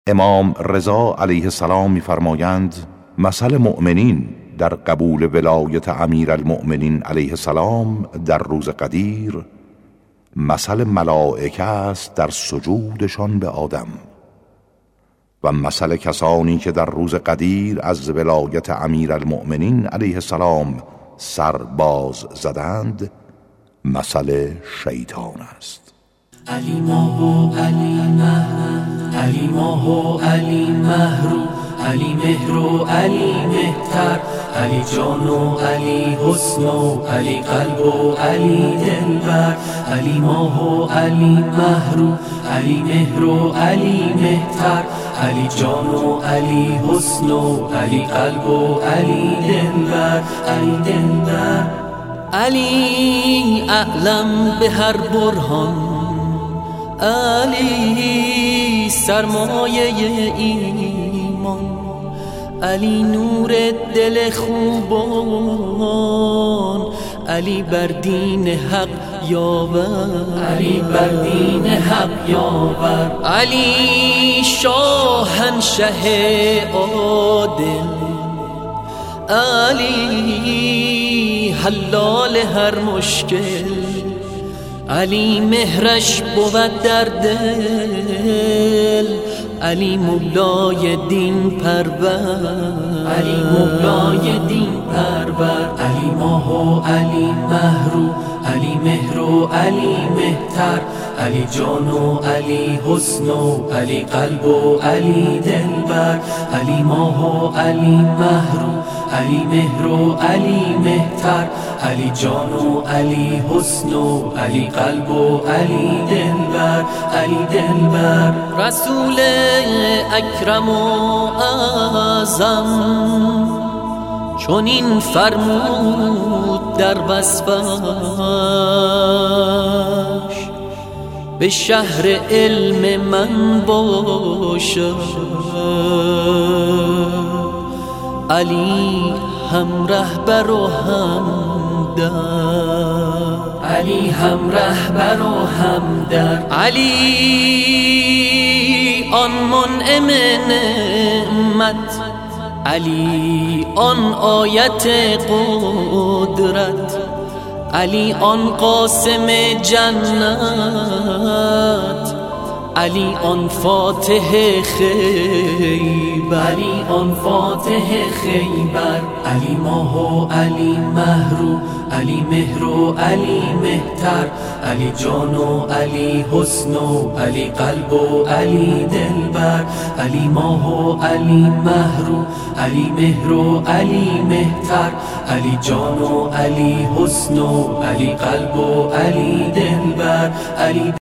امام رضا علیه السلام می‌فرمایند مثل مؤمنین در قبول ولایت امیرالمؤمنین علیه السلام در روز قدیر مثل ملائکه است در سجودشان به آدم و مثل کسانی که در روز قدیر از ولایت امیرالمؤمنین علیه السلام سر باز زدند مثل شیطان است. علی ماه و علی مهر، علی ماه و علی مهر، علی مهر و علی مهتر، علی جان و علی حسن و علی قلب و علی دلبر. علی ماه و علی مهر، علی مهر و علی مهتر، علی جان و علی حسن و علی قلب و علی دلبر، علی دلبر. علی اعلم به هر برهان، علی سرمایه ایمان، علی نور دل خوبان، علی بر دین حق یاور، علی بر دین حق یاور. علی شاهنشه عادل، علی حلال هر مشکل، علی مهرش بود در دل، علی مولای دین پرور، علی مولای دین پرور. علی ماه و علی مهر، علی مهر و علی مهتر، علی جان و علی حسن و علی قلب و علی دلبر. علی ماه و علی مهر، علی مهر و علی مهتر، علی جان و علی حسن و علی قلب و علی دلبر، علی دلبر. رسول اکرم و اعظم چون این فرمود در وصفش، به شهر علم من باشد علی هم رهبر و هم در، علی هم رهبر و هم در. علی آن منعم نعمت، علی آن آیت قدرت، علی آن قاسم جنت، علی آن فاتح خیبر، علی آن فاتح خیبر. علی ماه و علی مهر، علی مهر و علی مهتر، علی جان و علی حسن و علی قلب و علی دلبر. علی ماه و علی مهر، علی مهر و علی مهتر، علی جان و علی حسن و علی قلب و علی دلبر، علی